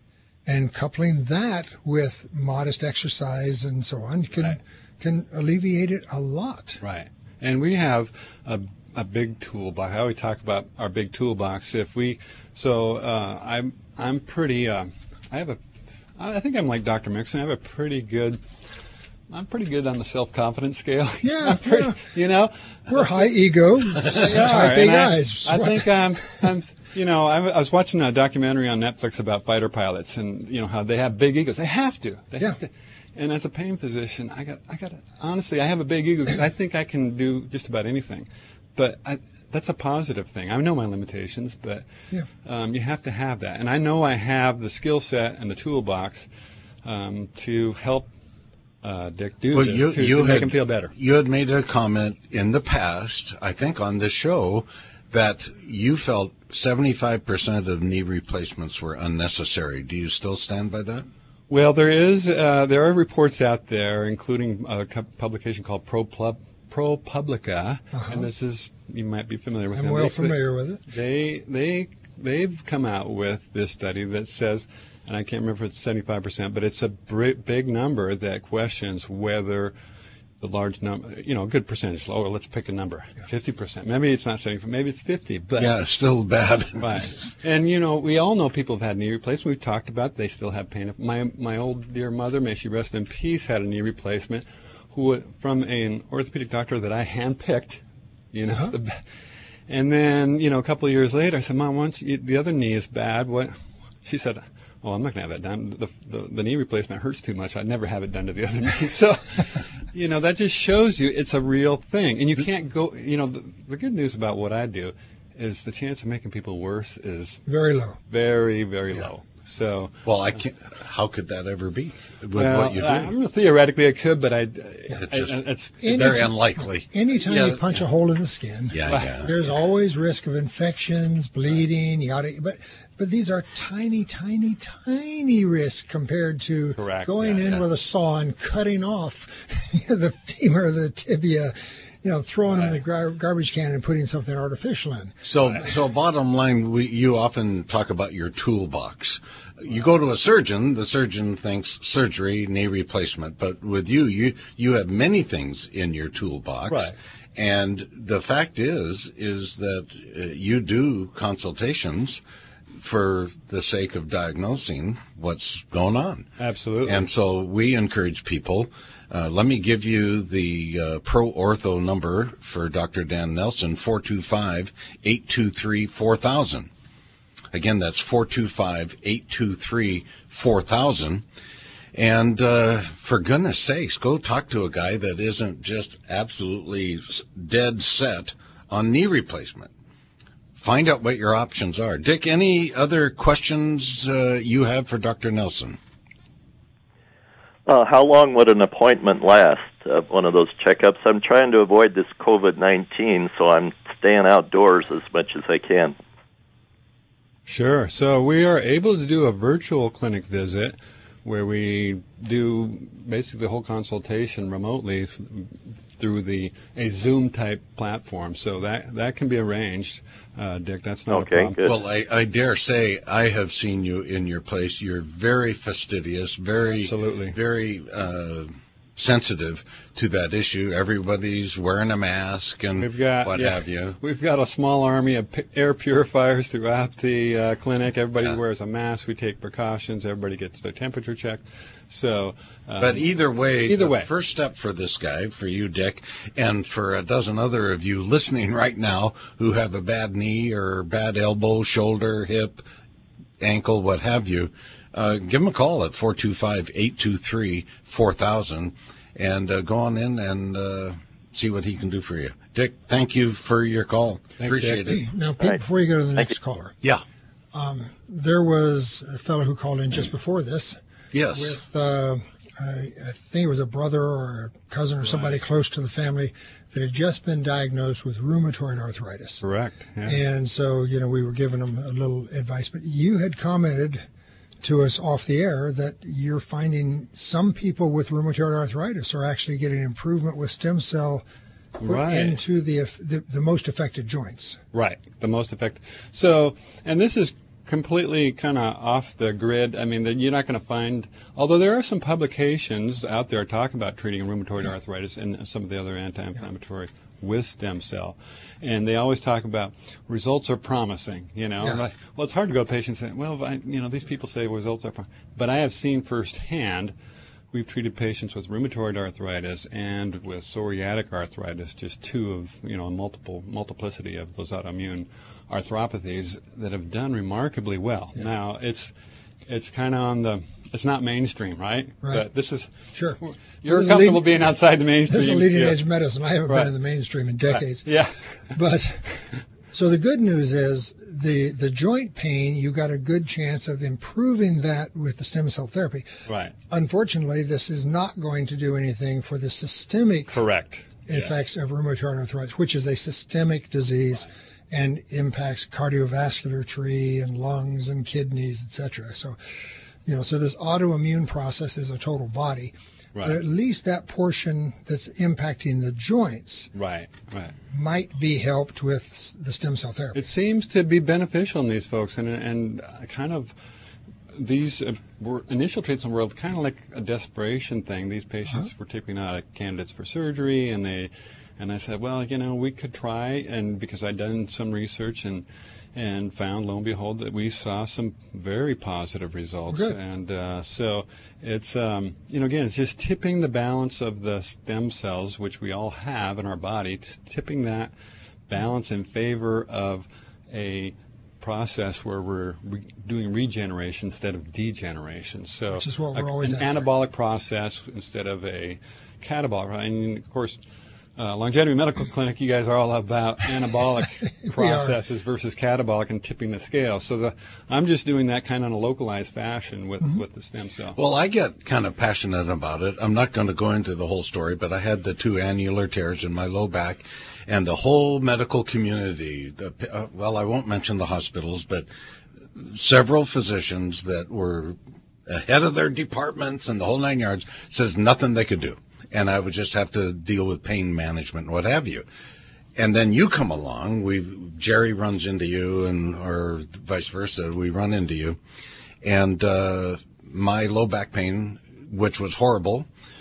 and coupling that with modest exercise and so on can Right. can alleviate it a lot. Right. And we have a, a big toolbox. I always talk about our big toolbox. If we, so uh, I'm I'm pretty. Uh, I have a. I think I'm like Doctor Mixon. I have a pretty good. I'm pretty good on the self-confidence scale. Yeah, I'm pretty, yeah. You know, We're high ego, We are, type A and I- guys. I, think I'm, I'm, you know, I, I was watching a documentary on Netflix about fighter pilots, and you know how they have big egos. They have to. They Yeah. have to. And as a pain physician, I got, I got. Honestly, I have a big ego because I think I can do just about anything. But I, that's a positive thing. I know my limitations, but Yeah. um, you have to have that. And I know I have the skill set and the toolbox um, to help uh, Dick do Well, this, you, to, you to had, make him feel better. You had made a comment in the past, I think on this show, that you felt seventy-five percent of knee replacements were unnecessary. Do you still stand by that? Well, there is uh, there are reports out there, including a cu- publication called ProPub, ProPublica, Uh-huh. and this is you might be familiar with I'm them. well They- familiar with it. They they they've come out with this study that says, and I can't remember if it's seventy-five percent, but it's a br- big number that questions whether the large number, you know, a good percentage. Oh, let's pick a number, fifty percent. Maybe it's not seventy, maybe it's fifty. But Yeah, still bad. Right. And, you know, we all know people have had knee replacement. We've talked about it. They still have pain. My my old dear mother, may she rest in peace, had a knee replacement who would, from an orthopedic doctor that I handpicked, you know. Uh-huh. The, and then, you know, a couple of years later, I said, Mom, once you, the other knee is bad. What? She said, oh, I'm not going to have that done. The, the, the knee replacement hurts too much. I'd never have it done to the other knee. So, you know, that just shows you it's a real thing. And you can't go, you know, the, the good news about what I do is the chance of making people worse is Very low. very, very low. So, Well, I can't. How could that ever be with well, what you do? I, I mean, theoretically it could, but I, I, just- I it's Any Very ti- unlikely. Anytime Yeah. you punch a hole in the skin, Yeah, yeah. there's always risk of infections, bleeding, yada. But but these are tiny, tiny, tiny risks compared to Correct, going yeah, in yeah. with a saw and cutting off the femur, the tibia, you know, throwing them in the gar- garbage can and putting something artificial in. So, so bottom line, we, you often talk about your toolbox. You go to a surgeon, the surgeon thinks surgery, knee replacement, but with you, you, you have many things in your toolbox. Right. And the fact is, is that uh, you do consultations for the sake of diagnosing what's going on. Absolutely. And so we encourage people. Uh, let me give you the uh, Pro Ortho number for Doctor Dan Nelson, four two five, eight two three, four thousand. Again, that's four two five, eight two three, four thousand. And uh, for goodness sakes, go talk to a guy that isn't just absolutely dead set on knee replacement. Find out what your options are. Dick, any other questions uh, you have for Doctor Nelson? Uh, how long would an appointment last, uh, one of those checkups? I'm trying to avoid this COVID nineteen, so I'm staying outdoors as much as I can. Sure. So we are able to do a virtual clinic visit where we do basically the whole consultation remotely th- through the a Zoom type platform. So that that can be arranged, uh, Dick. That's not okay, a problem. Good. Well, I, I dare say I have seen you in your place. You're very fastidious, very, Absolutely. very uh, sensitive to that issue. Everybody's wearing a mask and We've got, what yeah, have you. We've got a small army of p- air purifiers throughout the uh, clinic. Everybody Yeah. wears a mask. We take precautions. Everybody gets their temperature checked. So, um, But either way, either the way. first step for this guy, for you, Dick, and for a dozen other of you listening right now who have a bad knee or bad elbow, shoulder, hip, ankle, what have you, uh, give him a call at four two five, eight two three, four thousand and uh, go on in and uh, see what he can do for you. Dick, thank you for your call. Thanks, Appreciate Dick. it. Now, Pete, Right. before you go to the Thank next you. caller, Yeah. there was a fellow who called in just before this Yes. with, uh, I, I think it was a brother or a cousin or somebody close to the family that had just been diagnosed with rheumatoid arthritis. correct. Yeah. And so, you know, we were giving them a little advice. But you had commented to us off the air that you're finding some people with rheumatoid arthritis are actually getting improvement with stem cell put Right. into the, the the most affected joints. Right, the most effective. So, and this is completely kind of off the grid. I mean, that you're not going to find, although there are some publications out there talking about treating rheumatoid arthritis and some of the other anti-inflammatory with stem cell. And they always talk about results are promising, you know. Yeah. Like, well, it's hard to go to patients and say, well, I, you know, these people say results are promising. But I have seen firsthand, we've treated patients with rheumatoid arthritis and with psoriatic arthritis, just two of, you know, a multiple multiplicity of those autoimmune arthropathies that have done remarkably well. Yeah. Now, it's it's kind of on the, it's not mainstream, right? Right. But this is, Sure. you're This is comfortable leading- being outside the mainstream. This is leading Yeah. edge medicine. I haven't Right. been in the mainstream in decades. Yeah. But so the good news is the the joint pain, you got a good chance of improving that with the stem cell therapy. Right. Unfortunately, this is not going to do anything for the systemic Correct. effects of rheumatoid arthritis, which is a systemic disease and impacts cardiovascular tree and lungs and kidneys, et cetera. So, you know, so this autoimmune process is a total body. Right. But at least that portion that's impacting the joints Right. Right. might be helped with s- the stem cell therapy. It seems to be beneficial in these folks, and and uh, kind of these uh, were initial treatments were kind of like a desperation thing. These patients Uh-huh. were typically not candidates for surgery, and they and I said, well, you know, we could try, and because I'd done some research and and found, lo and behold, that we saw some very positive results. Good. And uh, so it's, um, you know, again, it's just tipping the balance of the stem cells, which we all have in our body, t- tipping that balance in favor of a process where we're re- doing regeneration instead of degeneration. So Which is what we're a- always an after. anabolic process instead of a catabolic. Right? And of course, uh, Longevity Medical Clinic, you guys are all about anabolic We are. processes versus catabolic and tipping the scale. So the, I'm just doing that kind of in a localized fashion with, Mm-hmm. with the stem cell. Well, I get kind of passionate about it. I'm not going to go into the whole story, but I had the two annular tears in my low back, and the whole medical community, the, uh, well, I won't mention the hospitals, but several physicians that were ahead of their departments and the whole nine yards says nothing they could do. And I would just have to deal with pain management and what have you. And then you come along, we Jerry runs into you, and or vice versa, we run into you, and uh, my low back pain, which was horrible,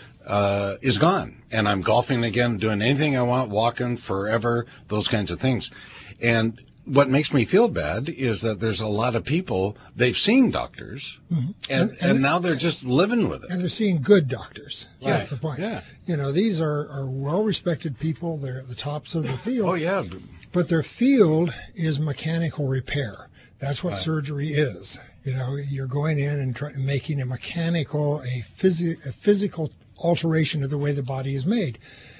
uh, is gone, and I'm golfing again, doing anything I want, walking forever, those kinds of things. And what makes me feel bad is that there's a lot of people, they've seen doctors, Mm-hmm. and, and, and now they're just living with it. And they're seeing good doctors. That's Right. the point. Yeah. You know, these are, are well-respected people. They're at the tops of their field. Oh, yeah. But their field is mechanical repair. That's what surgery is. You know, you're going in and try, making a mechanical, a, phys- a physical alteration of the way the body is made.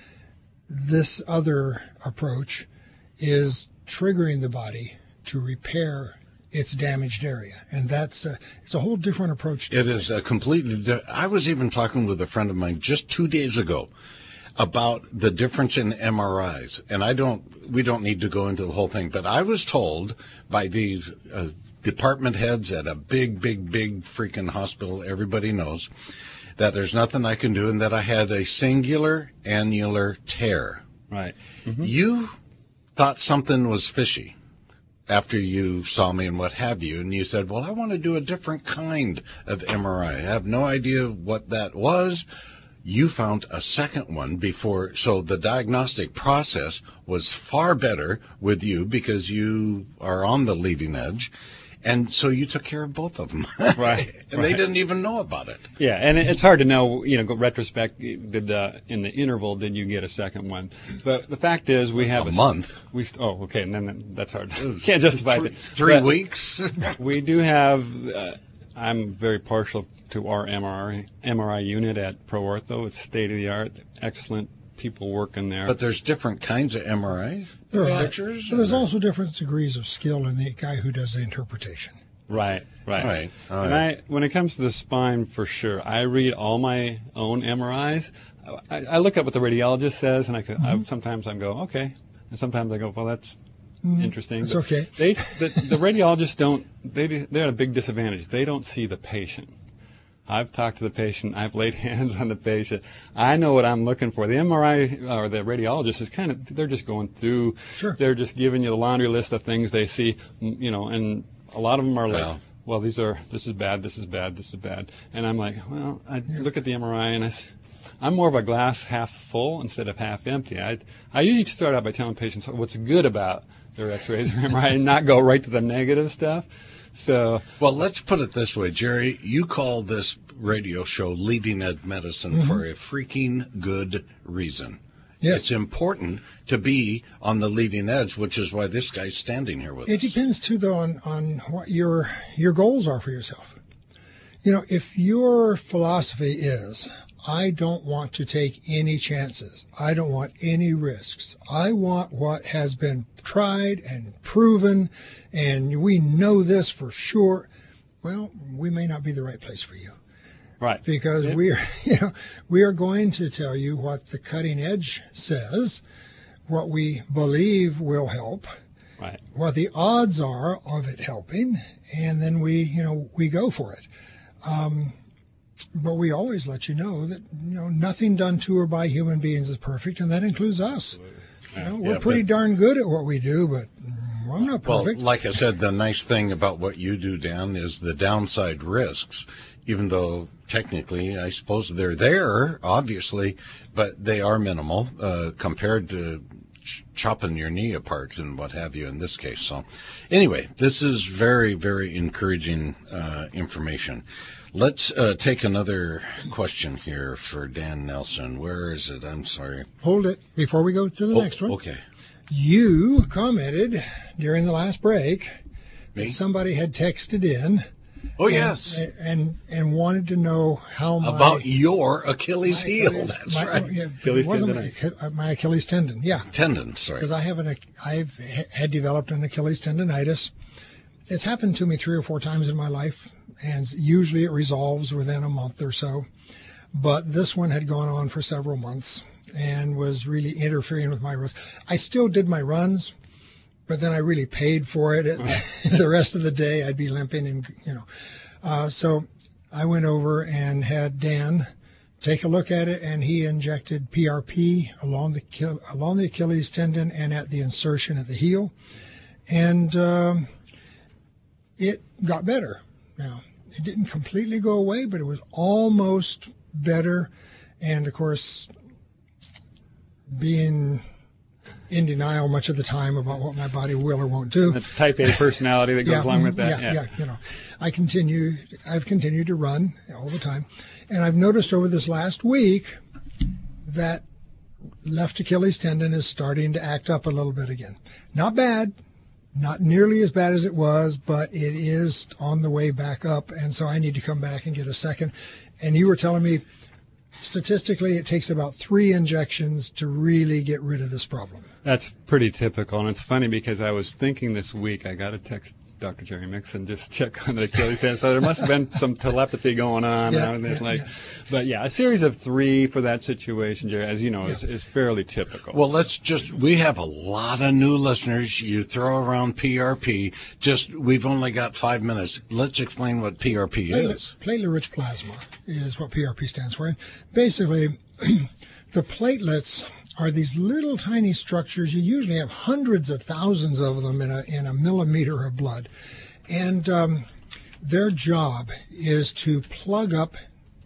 This other approach is triggering the body to repair its damaged area. And that's a, it's a whole different approach to It is a completely. di- I was even talking with a friend of mine just two days ago. about the difference in M R Is. And I don't, we don't need to go into the whole thing, but I was told by these uh, department heads at a big, big, big freaking hospital, everybody knows, that there's nothing I can do and that I had a singular annular tear. Right. Mm-hmm. You thought something was fishy after you saw me and what have you, and you said, well, I want to do a different kind of M R I. I have no idea what that was. You found a second one before, so the diagnostic process was far better with you because you are on the leading edge. And so you took care of both of them. Right. And right. they didn't even know about it. Yeah, and it's hard to know, you know, go retrospect, did the, in the interval, did you get a second one? But the fact is, we have a, a month. We st- oh, okay, and then that's hard. Can't justify three, it. Three But weeks. We do have, uh, I'm very partial to our M R I, M R I unit at ProOrtho. It's state of the art, excellent people working there. But there's different kinds of M R Is? There are. Pictures? But there's also different degrees of skill in the guy who does the interpretation. Right, right. Right. All and right. I, when it comes to the spine, for sure, I read all my own M R Is. I, I look up what the radiologist says, and I, could, Mm-hmm. I sometimes I go, okay, and sometimes I go, well, that's Mm-hmm. interesting. That's But okay. They, the, the radiologists don't. They, they're at a big disadvantage. They don't see the patient. I've talked to the patient. I've laid hands on the patient. I know what I'm looking for. The M R I or the radiologist is kind of, they're just going through. Sure. They're just giving you the laundry list of things they see, you know, and a lot of them are like, Well. well, these are, this is bad, this is bad, this is bad. And I'm like, well, I look at the M R I and I, s- I'm more of a glass half full instead of half empty. I, I usually start out by telling patients what's good about their x-rays or M R I and not go right to the negative stuff. So, Well, let's put it this way, Jerry. You call this radio show Leading Edge Medicine Mm-hmm. for a freaking good reason. Yes. It's important to be on the leading edge, which is why this guy's standing here with It us. depends too, though, on, on what your your goals are for yourself. You know, if your philosophy is, I don't want to take any chances, I don't want any risks, I want what has been tried and proven, and we know this for sure, well, we may not be the right place for you. right. Because Yeah. we are, you know, we are going to tell you what the cutting edge says, what we believe will help, Right. what the odds are of it helping, and then we, you know, we go for it. Um, but we always let you know that, you know, nothing done to or by human beings is perfect, and that includes us. You know, we're Yeah, pretty but- darn good at what we do, but mm, I'm not Well, perfect. like I said, the nice thing about what you do, Dan, is the downside risks, even though technically, I suppose they're there, obviously, but they are minimal uh, compared to ch- chopping your knee apart and what have you in this case. So anyway, this is very, very encouraging uh, information. Let's uh, take another question here for Dan Nelson. Where is it? I'm sorry. Hold it before we go to the Oh, next one. okay. You commented during the last break Me? that somebody had texted in. Oh, and, yes. and and wanted to know how my About your Achilles my heel. Achilles- That's my- right. yeah, Achilles it wasn't my, tendonitis. Achi- my Achilles tendon. Yeah, Tendon, sorry. because I have an I've had developed an Achilles tendonitis. It's happened to me three or four times in my life, and usually it resolves within a month or so. But this one had gone on for several months and was really interfering with my runs. I still did my runs, but then I really paid for it. The rest of the day I'd be limping, and you know. Uh, so I went over and had Dan take a look at it, and he injected P R P along the along the Achilles tendon and at the insertion at the heel, and um, it got better. Now it didn't completely go away, but it was almost better. And of course, being in denial much of the time about what my body will or won't do. The type A personality that goes Yeah, along with that. Yeah, yeah, you know, I continue. I've continued to run all the time, and I've noticed over this last week that left Achilles tendon is starting to act up a little bit again. Not bad, not nearly as bad as it was, but it is on the way back up, and so I need to come back and get a second. And you were telling me, statistically, it takes about three injections to really get rid of this problem. That's pretty typical, and it's funny because I was thinking this week, I got a text Doctor Jerry Mixon just check on the Achilles tendon. So there must have been some telepathy going on. Yeah, and yeah, like, yeah. But yeah, a series of three for that situation, Jerry, as you know, is, is fairly typical. Well, let's just, we have a lot of new listeners. You throw around P R P. Just, we've only got five minutes. Let's explain what P R P is. Platelet-rich plasma is what P R P stands for. And basically, the platelets are these little tiny structures. You usually have hundreds of thousands of them in a in a millimeter of blood. And um, their job is to plug up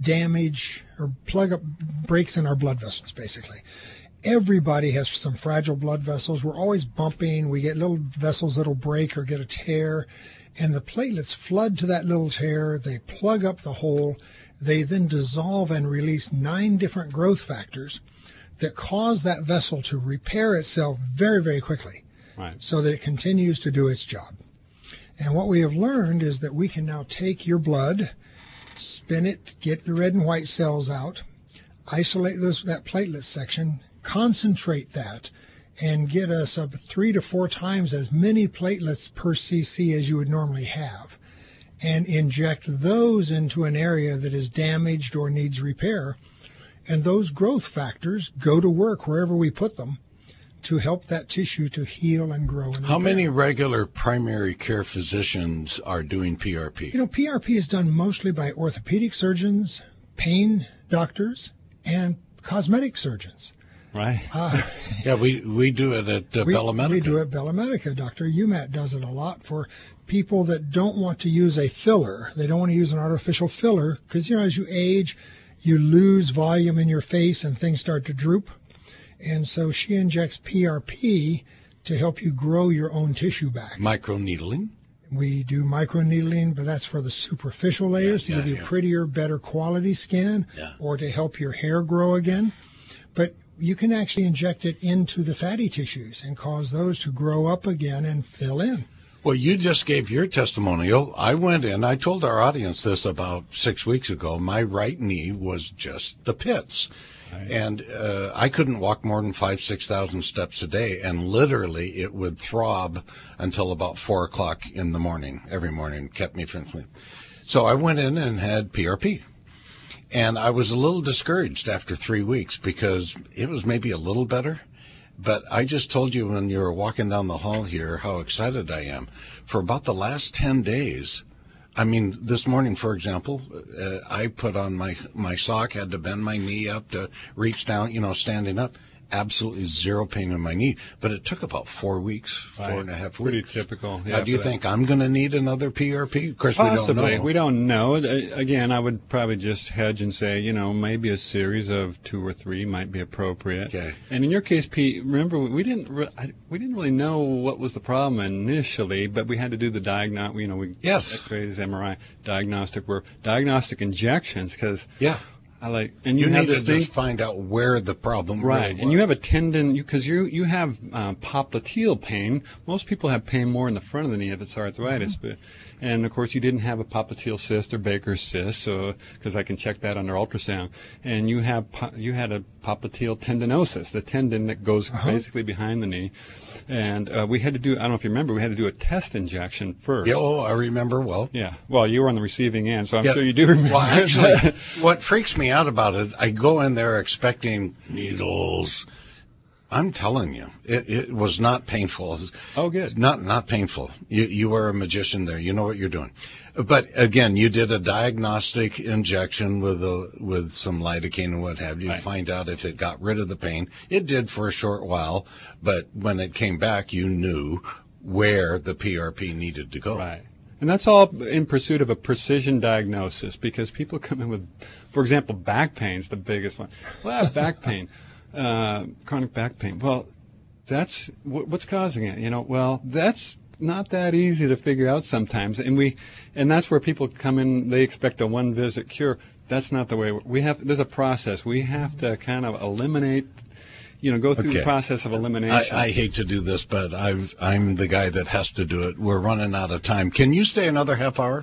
damage or plug up breaks in our blood vessels, basically. Everybody has some fragile blood vessels. We're always bumping. We get little vessels that'll break or get a tear. And the platelets flood to that little tear. They plug up the hole. They then dissolve and release nine different growth factors that cause that vessel to repair itself very, very quickly, right, so that it continues to do its job. And what we have learned is that we can now take your blood, spin it, get the red and white cells out, isolate those that platelet section, concentrate that, and get us up three to four times as many platelets per cc as you would normally have, and inject those into an area that is damaged or needs repair. And those growth factors go to work wherever we put them to help that tissue to heal and grow. And How repair. many regular primary care physicians are doing P R P? You know, P R P is done mostly by orthopedic surgeons, pain doctors, and cosmetic surgeons. Right. Uh, yeah, we, we do it at uh, we, Bella Medica. We do it at Bella Medica. Doctor Umat does it a lot for people that don't want to use a filler. They don't want to use an artificial filler because, you know, as you age, you lose volume in your face and things start to droop. And so she injects P R P to help you grow your own tissue back. Microneedling? We do microneedling, but that's for the superficial layers, yeah, to yeah, give you yeah. prettier, better quality skin, yeah. or to help your hair grow again. But you can actually inject it into the fatty tissues and cause those to grow up again and fill in. Well, you just gave your testimonial. I went in, I told our audience this about six weeks ago. My right knee was just the pits. Right. And uh, I couldn't walk more than five, six thousand steps a day. And literally it would throb until about four o'clock in the morning, every morning, kept me from sleep. So I went in and had P R P. And I was a little discouraged after three weeks because it was maybe a little better. But I just told you when you were walking down the hall here how excited I am. For about the last ten days, I mean, this morning, for example, uh, I put on my, my sock, had to bend my knee up to reach down, you know, standing up. Absolutely zero pain in my knee. But it took about four weeks, right. four and a half Pretty weeks. Pretty typical. Yeah, now, do you think I'm going to need another P R P? Of course, Possibly. we don't know. We don't know. Again, I would probably just hedge and say, you know, maybe a series of two or three might be appropriate. Okay. And in your case, Pete, remember, we didn't re- I, we didn't really know what was the problem initially, but we had to do the diagnostic, you know, we yes. X-rays, M R I, diagnostic, were diagnostic injections because yeah. I like, and you, you have need this to thing, just find out where the problem right, really was. And you have a tendon because you you have uh, popliteal pain. Most people have pain more in the front of the knee if it's arthritis, mm-hmm. but and of course you didn't have a popliteal cyst or Baker's cyst, so because I can check that under ultrasound. And you have you had a popliteal tendinosis, the tendon that goes uh-huh. basically behind the knee. And uh, we had to do, I don't know if you remember, we had to do a test injection first. Yeah, oh, I remember well. Yeah, well, you were on the receiving end, so I'm yeah. sure you do remember. Well, actually, what freaks me out about it, I go in there expecting needles. I'm telling you, it, it was not painful. Oh, good. Not not painful. You you are a magician there. You know what you're doing. But again, you did a diagnostic injection with a with some lidocaine and what have you, right. to find out if it got rid of the pain. It did for a short while, but when it came back, you knew where the P R P needed to go. Right. And that's all in pursuit of a precision diagnosis because people come in with, for example, back pain's the biggest one. Well, I have back pain. Uh, chronic back pain. Well, that's wh- what's causing it. You know, well, that's not that easy to figure out sometimes. And we, and that's where people come in. They expect a one visit cure. That's not the way we have. There's a process. We have to kind of eliminate. You know, go through okay. the process of elimination. I, I hate to do this, but I've, I'm the guy that has to do it. We're running out of time. Can you stay another half hour?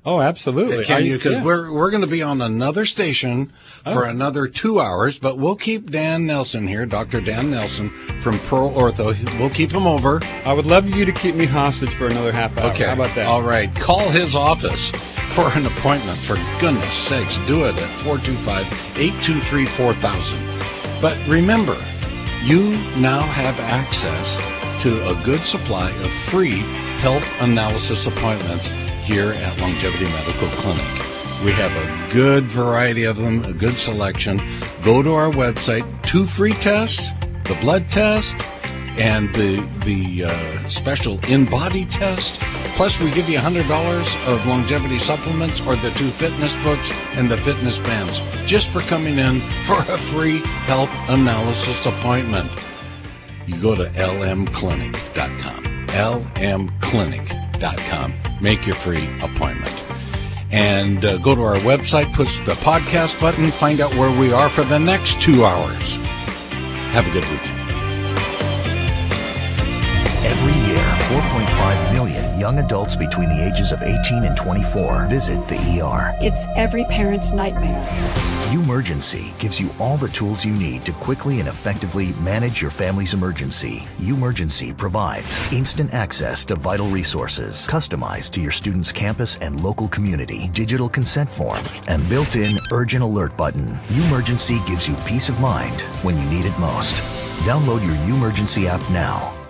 Oh, absolutely. Can I- you? Because yeah. we're we're going to be on another station for Oh. another two hours, but we'll keep Dan Nelson here, Doctor Dan Nelson from Pro Ortho. We'll keep him over. I would love you to keep me hostage for another half hour. Okay. How about that? All right. Call his office for an appointment. For goodness sakes, do it at four two five, eight two three, four thousand. But remember, you now have access to a good supply of free health analysis appointments here at Longevity Medical Clinic. We have a good variety of them, a good selection. Go to our website, two free tests, the blood test, and the the uh, special in-body test. Plus, we give you one hundred dollars of longevity supplements or the two fitness books and the fitness bands just for coming in for a free health analysis appointment. You go to L M clinic dot com, L M clinic dot com. Make your free appointment. And uh, go to our website, push the podcast button, find out where we are for the next two hours. Have a good weekend. Every year, four point five million young adults between the ages of eighteen and twenty-four visit the E R. It's every parent's nightmare. Umergency gives you all the tools you need to quickly and effectively manage your family's emergency. Umergency provides instant access to vital resources, customized to your student's campus and local community, digital consent form, and built-in urgent alert button. Umergency gives you peace of mind when you need it most. Download your Umergency app now.